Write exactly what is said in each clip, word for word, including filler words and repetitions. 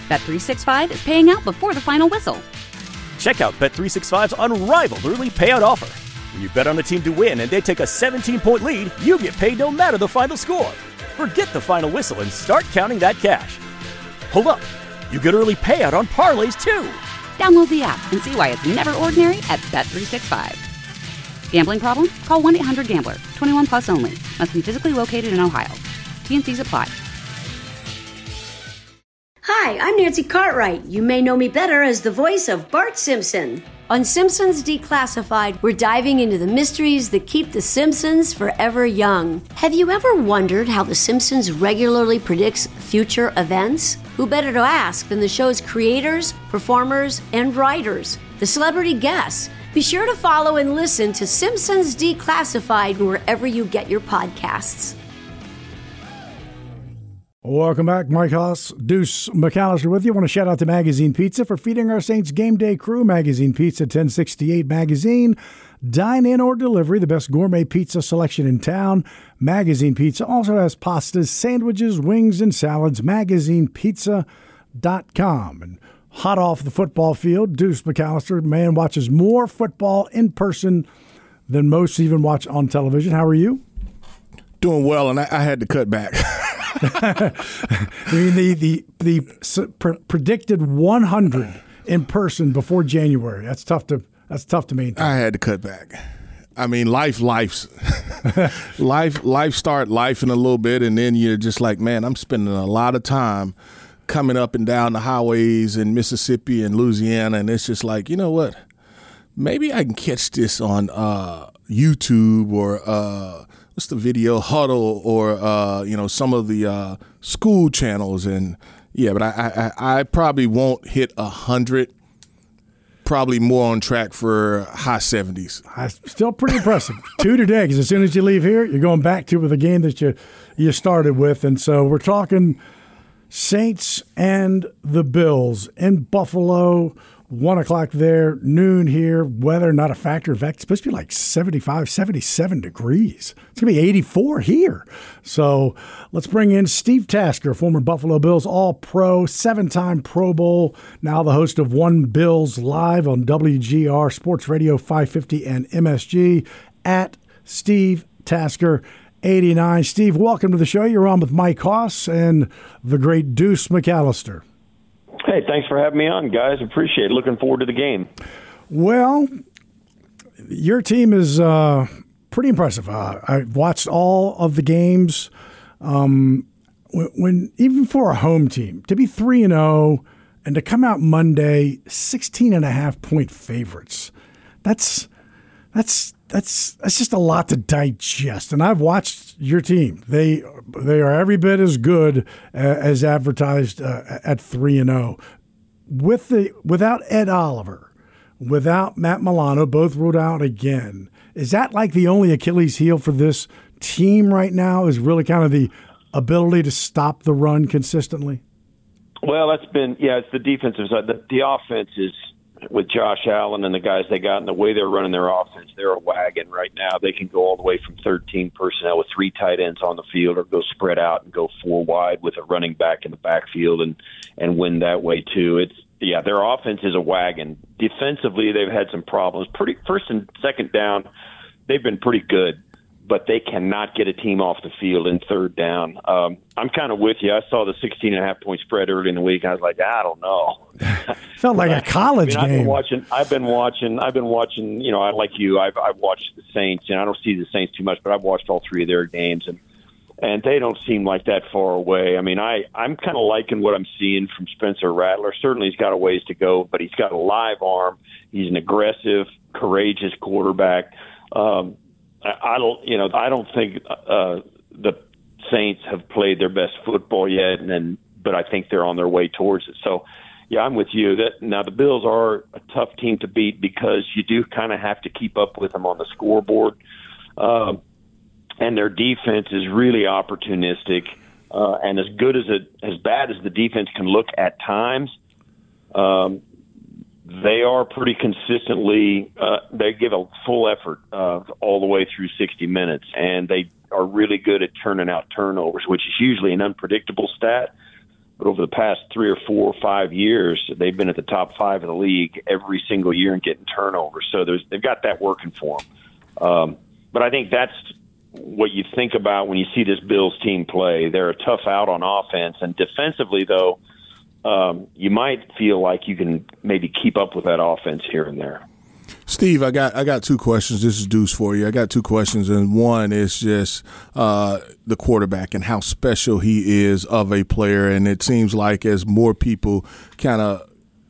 Bet three sixty-five is paying out before the final whistle. Check out Bet three sixty-five's unrivaled early payout offer. When you bet on a team to win and they take a seventeen-point lead, you get paid no matter the final score. Forget the final whistle and start counting that cash. Hold up. You get early payout on parlays, too. Download the app and see why it's never ordinary at Bet three sixty-five. Gambling problem? Call one eight hundred gambler. twenty-one plus only. Must be physically located in Ohio. T N Cs apply. Hi, I'm Nancy Cartwright. You may know me better as the voice of Bart Simpson. On Simpsons Declassified, we're diving into the mysteries that keep the Simpsons forever young. Have you ever wondered how The Simpsons regularly predicts future events? Who better to ask than the show's creators, performers, and writers, the celebrity guests? Be sure to follow and listen to Simpsons Declassified wherever you get your podcasts. Welcome back. Mike Haas, Deuce McAllister with you. I want to shout out to Magazine Pizza for feeding our Saints game day crew. Magazine Pizza, ten sixty-eight Magazine. Dine in or delivery, the best gourmet pizza selection in town. Magazine Pizza also has pastas, sandwiches, wings, and salads. magazine pizza dot com. And hot off the football field, Deuce McAllister, man watches more football in person than most even watch on television. How are you? Doing well, and I, I had to cut back. I mean, the the the pre- predicted one hundred in person before January. That's tough to that's tough to maintain. I had to cut back. I mean, life, life's life, life start life in a little bit, and then you're just like, man, I'm spending a lot of time coming up and down the highways in Mississippi and Louisiana, and it's just like, you know what? Maybe I can catch this on uh, YouTube or. Uh, What's the video Huddle or uh, you know some of the uh, school channels and yeah, but I I, I probably won't hit a hundred. Probably more on track for high seventies. Still pretty impressive. Two today, because as soon as you leave here, you're going back to with a game that you you started with, and so we're talking Saints and the Bills in Buffalo. One o'clock there, noon here. Weather not a factor. In fact, it's supposed to be like seventy-five, seventy-seven degrees. It's going to be eighty-four here. So let's bring in Steve Tasker, former Buffalo Bills All-Pro, seven-time Pro Bowl, now the host of One Bills Live on W G R Sports Radio five fifty and M S G, at Steve Tasker eighty-nine. Steve, welcome to the show. You're on with Mike Haas and the great Deuce McAllister. Hey, thanks for having me on, guys. Appreciate it. Looking forward to the game. Well, your team is uh, pretty impressive. Uh, I watched all of the games. Um, when, when even for a home team, to be three and zero and to come out Monday sixteen and a half point favorites, that's that's that's that's just a lot to digest. And I've watched your team; they they are every bit as good uh, as advertised uh, at three and zero. With the without Ed Oliver, without Matt Milano, both ruled out again. Is that like the only Achilles heel for this team right now? Is really kind of the ability to stop the run consistently? Well, that's been yeah. It's the defensive side. The, the offense is. With Josh Allen and the guys they got and the way they're running their offense, they're a wagon right now. They can go all the way from thirteen personnel with three tight ends on the field or go spread out and go four wide with a running back in the backfield and, and win that way too. It's yeah, their offense is a wagon. Defensively, they've had some problems. Pretty first and second down, they've been pretty good, but they cannot get a team off the field in third down. Um, I'm kind of with you. I saw the sixteen and a half point spread early in the week. I was like, I don't know. Felt like a college I mean, game. I've been watching. I've been watching. I've been watching. You know, I like you. I've I've watched the Saints, and I don't see the Saints too much, but I've watched all three of their games, and and they don't seem like that far away. I mean, I I'm kind of liking what I'm seeing from Spencer Rattler. Certainly, he's got a ways to go, but he's got a live arm. He's an aggressive, courageous quarterback. Um, I, I don't. You know, I don't think uh, the Saints have played their best football yet, and then, but I think they're on their way towards it. So. Yeah, I'm with you. That now the Bills are a tough team to beat because you do kind of have to keep up with them on the scoreboard, um, and their defense is really opportunistic. Uh, and as good as it, as bad as the defense can look at times, um, they are pretty consistently. Uh, they give a full effort uh, all the way through sixty minutes, and they are really good at turning out turnovers, which is usually an unpredictable stat. But over the past three or four or five years, they've been at the top five of the league every single year and getting turnovers. So there's, they've got that working for them. Um, but I think that's what you think about when you see this Bills team play. They're a tough out on offense. And defensively, though, um, you might feel like you can maybe keep up with that offense here and there. Steve, I got I got two questions. This is Deuce for you. I got two questions, and one is just uh, the quarterback and how special he is of a player. And it seems like as more people kind of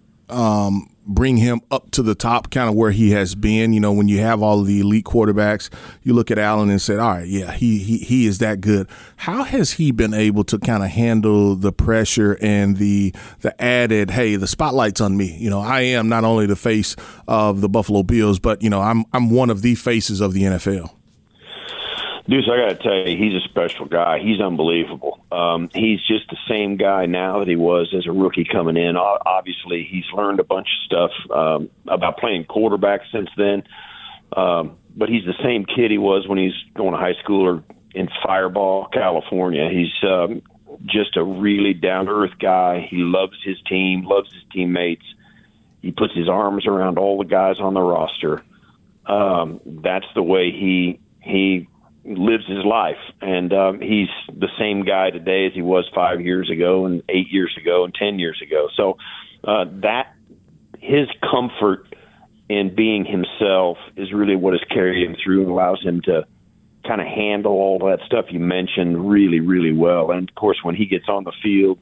um, bring him up to the top, kind of where he has been, you know, when you have all of the elite quarterbacks, you look at Allen and say, all right, yeah, he he he is that good. How has he been able to kind of handle the pressure and the the added, hey, the spotlight's on me. You know, I am not only the face of the Buffalo Bills, but, you know, I'm I'm one of the faces of the N F L. Deuce, I got to tell you, he's a special guy. He's unbelievable. Um, he's just the same guy now that he was as a rookie coming in. Obviously, he's learned a bunch of stuff um, about playing quarterback since then. Um, but he's the same kid he was when he's going to high school or in Fireball, California. He's um, just a really down-to-earth guy. He loves his team, loves his teammates. He puts his arms around all the guys on the roster. Um, that's the way he he – lives his life, and um, he's the same guy today as he was five years ago and eight years ago and ten years ago. So uh, that his comfort in being himself is really what has carried him through and allows him to kind of handle all that stuff you mentioned really, really well. And, of course, when he gets on the field,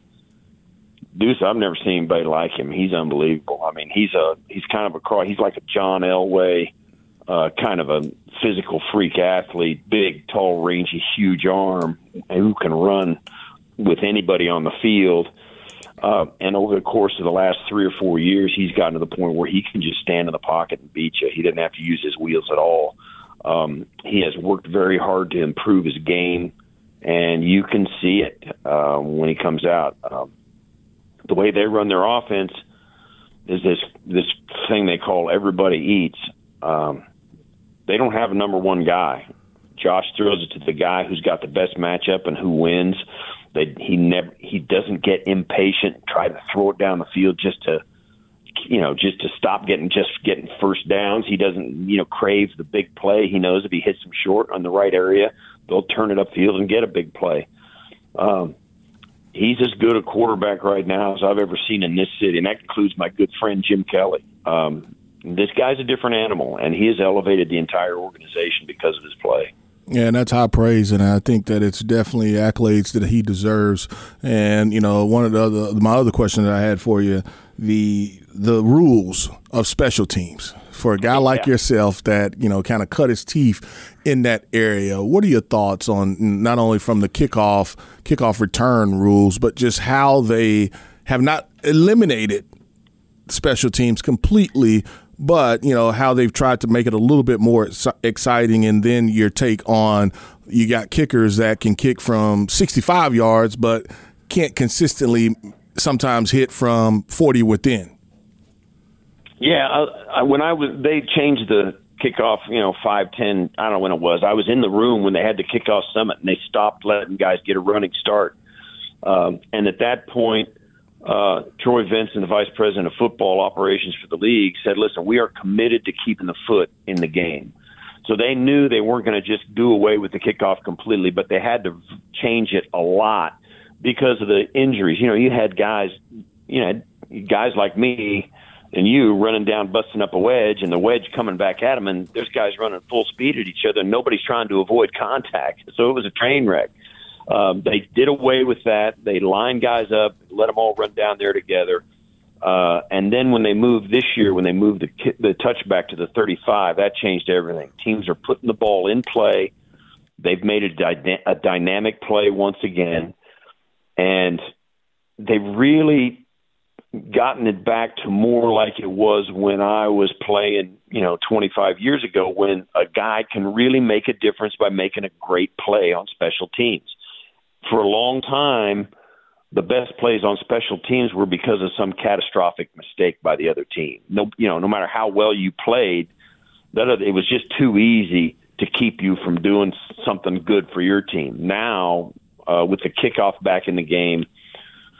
Deuce, I've never seen anybody like him. He's unbelievable. I mean, he's a he's kind of a he's like a John Elway, uh, kind of a physical freak athlete, big, tall, rangy, huge arm, who can run with anybody on the field. Uh, and over the course of the last three or four years, he's gotten to the point where he can just stand in the pocket and beat you. He doesn't have to use his wheels at all. Um, he has worked very hard to improve his game, and you can see it uh, when he comes out. Um, the way they run their offense is this this thing they call everybody eats. Um, they don't have a number one guy. Josh throws it to the guy who's got the best matchup and who wins. They, he never he doesn't get impatient and try to throw it down the field just to you know just to stop getting just getting first downs. He doesn't you know crave the big play. He knows if he hits them short on the right area, they'll turn it upfield and get a big play. Um, he's as good a quarterback right now as I've ever seen in this city, and that includes my good friend Jim Kelly. Um, this guy's a different animal, and he has elevated the entire organization because of his play. Yeah, and that's high praise, and I think that it's definitely accolades that he deserves. And, you know, one of the other, my other question that I had for you, the the rules of special teams for a guy like yeah. yourself that, you know, kind of cut his teeth in that area. What are your thoughts on not only from the kickoff, kickoff return rules, but just how they have not eliminated special teams completely, but, you know, how they've tried to make it a little bit more exciting. And then your take on you got kickers that can kick from sixty-five yards but can't consistently sometimes hit from forty within. Yeah, I, I, when I was they changed the kickoff, you know, five, ten, I don't know when it was. I was in the room when they had the kickoff summit, and they stopped letting guys get a running start. Um, and at that point, Uh, Troy Vincent, the vice president of football operations for the league, said, listen, we are committed to keeping the foot in the game. So they knew they weren't going to just do away with the kickoff completely, but they had to change it a lot because of the injuries. You know, you had guys, you know, guys like me and you running down, busting up a wedge, and the wedge coming back at them, and there's guys running full speed at each other, and nobody's trying to avoid contact. So it was a train wreck. Um, they did away with that. They lined guys up, let them all run down there together. Uh, and then when they moved this year, when they moved the, the touchback to the thirty-five, that changed everything. Teams are putting the ball in play. They've made a, dy- a dynamic play once again. And they've really gotten it back to more like it was when I was playing, you know, twenty-five years ago, when a guy can really make a difference by making a great play on special teams. For a long time, the best plays on special teams were because of some catastrophic mistake by the other team. No, you know, no matter how well you played, that it was just too easy to keep you from doing something good for your team. Now, uh, with the kickoff back in the game,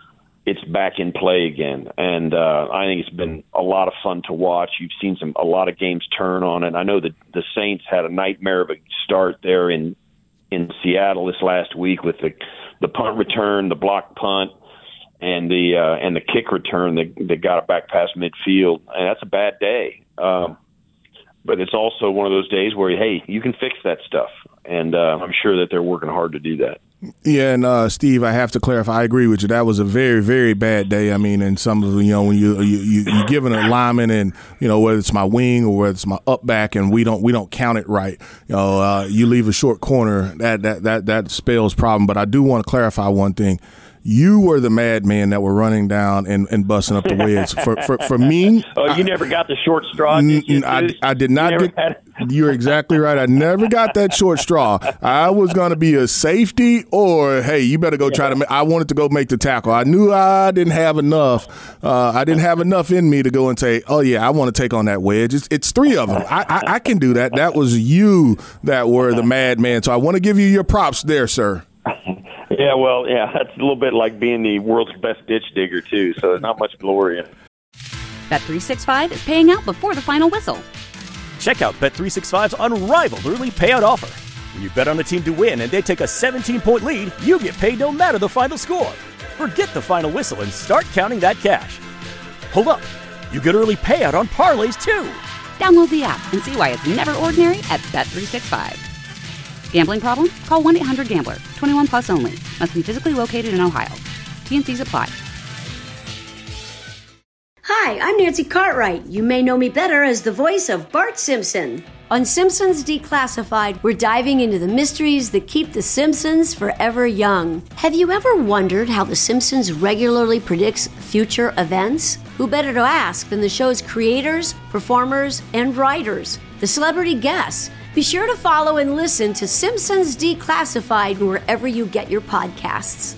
it's back in play again. And uh, I think it's been a lot of fun to watch. You've seen some a lot of games turn on it. I know that the Saints had a nightmare of a start there in in Seattle this last week with the the punt return, the block punt, and the uh, and the kick return that, that got it back past midfield. And that's a bad day. Um, but it's also one of those days where, hey, you can fix that stuff. And uh, I'm sure that they're working hard to do that. Yeah, and uh, Steve, I have to clarify. I agree with you. That was a very, very bad day. I mean, and some of the, you know, when you you you you're giving a lineman, and you know whether it's my wing or whether it's my up back, and we don't we don't count it right. You know, uh, you leave a short corner, that that that that spells problem. But I do want to clarify one thing. You were the madman that were running down and, and busting up the wedge. For for, for me, oh, you I, never got the short straw. Did you, I, I did not you get. You're exactly right. I never got that short straw. I was going to be a safety, or hey, you better go try to. Ma- I wanted to go make the tackle. I knew I didn't have enough. Uh, I didn't have enough in me to go and say, "Oh yeah, I want to take on that wedge." It's, it's three of them. I, I, I can do that. That was you that were the madman. So I want to give you your props there, sir. Yeah, well, yeah, that's a little bit like being the world's best ditch digger, too, so there's not much glory in it. Bet three sixty-five is paying out before the final whistle. Check out Bet three sixty-five's unrivaled early payout offer. When you bet on a team to win and they take a seventeen-point lead, you get paid no matter the final score. Forget the final whistle and start counting that cash. Hold up. You get early payout on parlays, too. Download the app and see why it's never ordinary at Bet three sixty-five. Gambling problem? Call one eight hundred gambler. twenty-one plus only. Must be physically located in Ohio. T N Cs apply. Hi, I'm Nancy Cartwright. You may know me better as the voice of Bart Simpson. On Simpsons Declassified, we're diving into the mysteries that keep the Simpsons forever young. Have you ever wondered how the Simpsons regularly predicts future events? Who better to ask than the show's creators, performers, and writers, the celebrity guests? Be sure to follow and listen to Simpsons Declassified wherever you get your podcasts.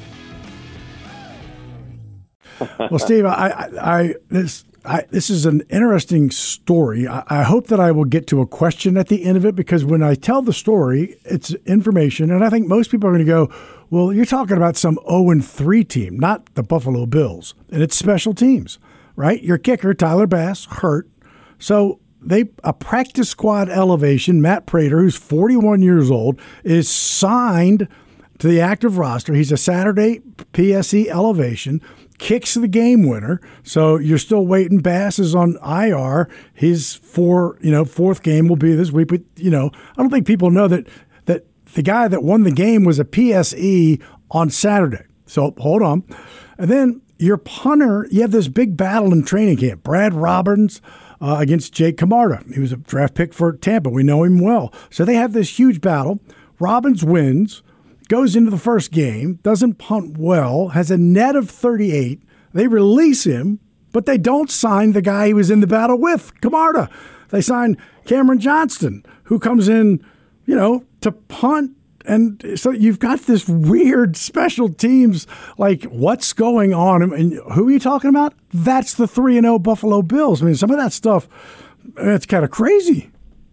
Well, Steve, I, I, I this I, this is an interesting story. I, I hope that I will get to a question at the end of it, because when I tell the story, it's information, and I think most people are going to go, well, you're talking about some oh and three team, not the Buffalo Bills, and it's special teams, right? Your kicker, Tyler Bass, hurt, so they a practice squad elevation. Matt Prater, who's forty-one years old, is signed to the active roster. He's a Saturday P S E elevation. Kicks the game winner, so you're still waiting. Bass is on I R. His four, you know, fourth game will be this week. But you know, I don't think people know that that the guy that won the game was a P S E on Saturday. So hold on, and then your punter. You have this big battle in training camp. Brad Robbins uh, against Jake Camarda. He was a draft pick for Tampa. We know him well. So they have this huge battle. Robbins wins. Goes into the first game, doesn't punt well, has a net of thirty-eight. They release him, but they don't sign the guy he was in the battle with, Camarda. They sign Cameron Johnston, who comes in, you know, to punt. And so you've got this weird special teams, like what's going on? And who are you talking about? That's the three and oh Buffalo Bills. I mean, some of that stuff, it's kind of crazy.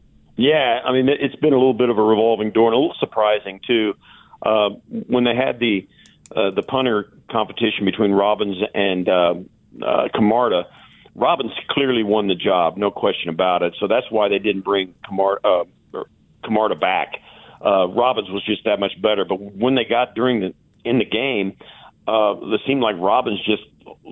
Yeah, I mean, it's been a little bit of a revolving door and a little surprising, too. Uh, when they had the uh, the punter competition between Robbins and uh, uh, Camarda, Robbins clearly won the job, no question about it. So that's why they didn't bring Camarda, uh, Camarda back. Uh, Robbins was just that much better. But when they got during the in the game, uh, it seemed like Robbins just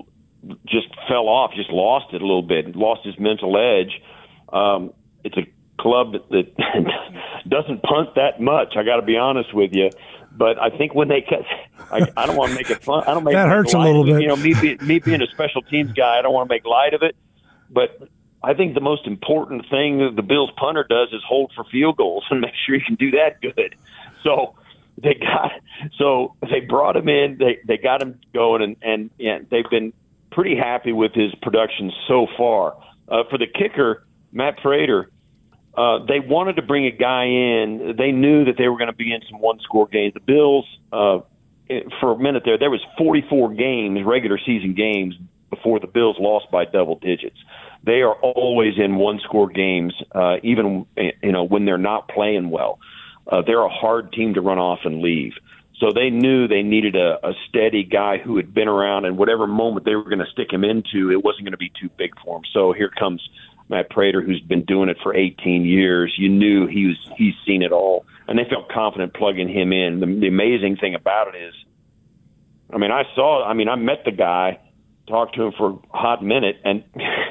just fell off, just lost it a little bit, lost his mental edge. Um, it's a club that, that doesn't punt that much. I got to be honest with you. But I think when they catch, I, I don't want to make it fun. I don't make that hurts a little bit. You know, me, be, me being a special teams guy, I don't want to make light of it. But I think the most important thing that the Bills punter does is hold for field goals and make sure he can do that good. So they got, so they brought him in. They they got him going, and and, and they've been pretty happy with his production so far. Uh, for the kicker, Matt Prater. Uh, they wanted to bring a guy in. They knew that they were going to be in some one-score games. The Bills, uh, for a minute there, there was forty-four games, regular season games, before the Bills lost by double digits. They are always in one-score games, uh, even you know when they're not playing well. Uh, they're a hard team to run off and leave. So they knew they needed a, a steady guy who had been around, and whatever moment they were going to stick him into, it wasn't going to be too big for him. So here comes Matt Prater, who's been doing it for eighteen years. You knew he was he's seen it all, and they felt confident plugging him in. The, the amazing thing about it is, I mean, I saw, I mean, I met the guy, talked to him for a hot minute, and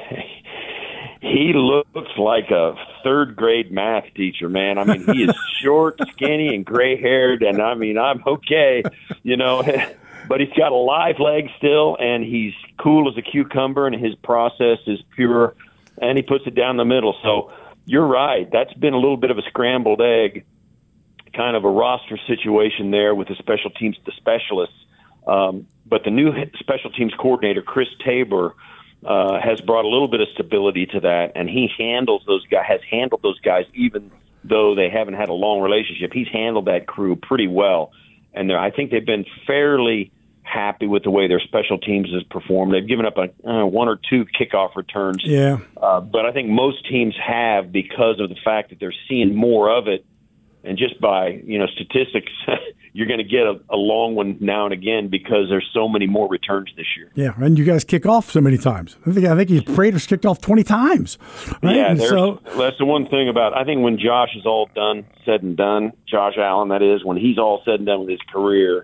he looks like a third grade math teacher, man. I mean, he is short, skinny, and gray haired, and I mean, I'm okay, you know, but he's got a live leg still, and he's cool as a cucumber, and his process is pure, and he puts it down the middle. So you're right. That's been a little bit of a scrambled egg, kind of a roster situation there with the special teams, the specialists. Um, but the new special teams coordinator, Chris Tabor, uh, has brought a little bit of stability to that, and he handles those guys, has handled those guys, even though they haven't had a long relationship. He's handled that crew pretty well, and I think they've been fairly happy with the way their special teams has performed. They've given up a uh, one or two kickoff returns, yeah, uh, but I think most teams have because of the fact that they're seeing more of it. And just by, you know, statistics, you're going to get a, a long one now and again because there's so many more returns this year. Yeah, and you guys kick off so many times. I think I think he's Prater's kicked off twenty times. Right? Yeah, so that's the one thing about, I think when Josh is all done, said and done, Josh Allen, that is, when he's all said and done with his career,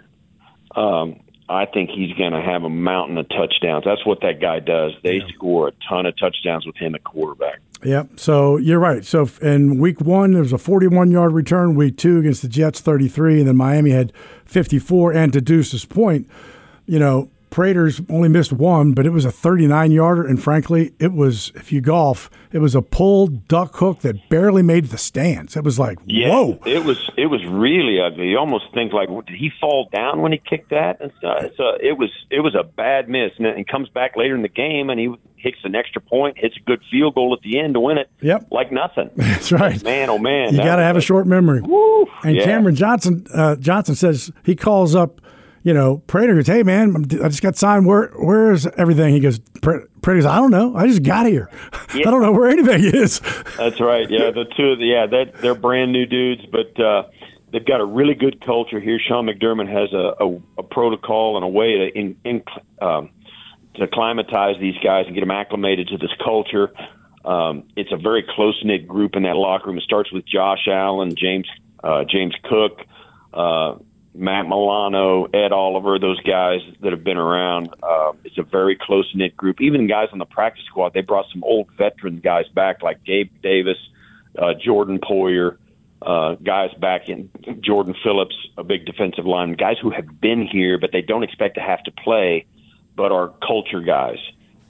um, I think he's going to have a mountain of touchdowns. That's what that guy does. They yeah. score a ton of touchdowns with him at quarterback. Yep. So you're right. So in week one, there was a forty-one-yard return. Week two against the Jets, thirty-three. And then Miami had fifty-four. And to Deuce's point, you know, Prater's only missed one, but it was a thirty-nine-yarder. And frankly, it was, if you golf, it was a pulled duck hook that barely made the stands. It was like, yeah, whoa. It was it was really ugly. You almost think, like, did he fall down when he kicked that? And so, so it was it was a bad miss. And he comes back later in the game, and he hits an extra point, hits a good field goal at the end to win it. Yep. Like nothing. That's right. Man, oh, man. You got to have like, a short memory. Woo, and yeah. Cameron Johnson uh, Johnson says he calls up, you know, Prater goes, hey, man, I just got signed. Where, where is everything? He goes, Prater goes, I don't know. I just got here. Yeah. I don't know where anything is. That's right. Yeah, the two of the, yeah, that, they're brand new dudes, but uh, they've got a really good culture here. Sean McDermott has a, a, a protocol and a way to in, in, um, to acclimatize these guys and get them acclimated to this culture. Um, it's a very close-knit group in that locker room. It starts with Josh Allen, James uh, James Cook, uh, Matt Milano, Ed Oliver, those guys that have been around. Uh, it's a very close-knit group. Even guys on the practice squad, they brought some old veteran guys back like Gabe Davis, uh, Jordan Poyer, uh, guys back in Jordan Phillips, a big defensive lineman, guys who have been here but they don't expect to have to play but are culture guys.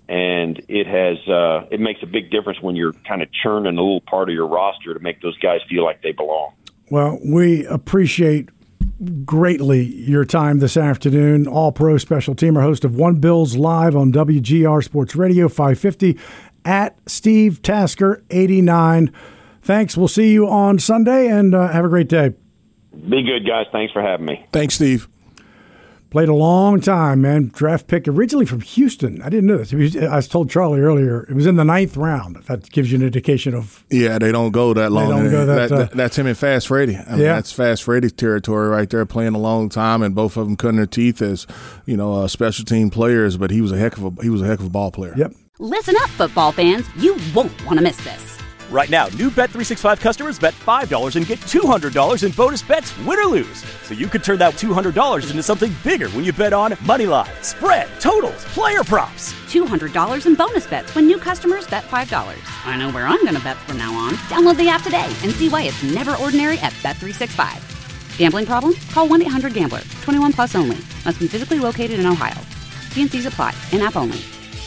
And it has uh, it makes a big difference when you're kind of churning a little part of your roster to make those guys feel like they belong. Well, we appreciate greatly your time this afternoon. All-Pro Special Teamer, host of One Bills Live on W G R Sports Radio five fifty, at Steve Tasker eighty-nine. Thanks. We'll see you on Sunday, and uh, have a great day. Be good, guys. Thanks for having me. Thanks, Steve. Played a long time, man. Draft pick originally from Houston. I didn't know this. Was, I told Charlie earlier, it was in the ninth round. If that gives you an indication of. Yeah, they don't go that long. They don't go that, that, uh, that, that's him and Fast Freddy. I mean, yeah. That's Fast Freddy's territory right there, playing a long time, and both of them cutting their teeth as, you know, uh, special team players. But he was a heck of a he was a heck of a ball player. Yep. Listen up, football fans. You won't want to miss this. Right now, new Bet three sixty-five customers bet five dollars and get two hundred dollars in bonus bets, win or lose. So you could turn that two hundred dollars into something bigger when you bet on moneyline, spread, totals, player props. two hundred dollars in bonus bets when new customers bet five dollars. I know where I'm going to bet from now on. Download the app today and see why it's never ordinary at Bet three sixty-five. Gambling problem? Call one eight hundred gambler. twenty-one plus only. Must be physically located in Ohio. T and C's apply. In-app only.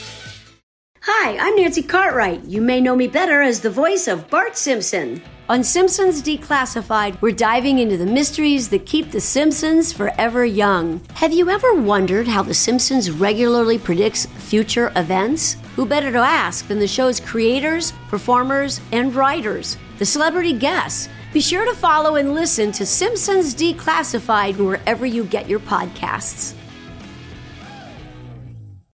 Hi, I'm Nancy Cartwright. You may know me better as the voice of Bart Simpson. On Simpsons Declassified, we're diving into the mysteries that keep The Simpsons forever young. Have you ever wondered how The Simpsons regularly predicts future events? Who better to ask than the show's creators, performers, and writers, the celebrity guests? Be sure to follow and listen to Simpsons Declassified wherever you get your podcasts.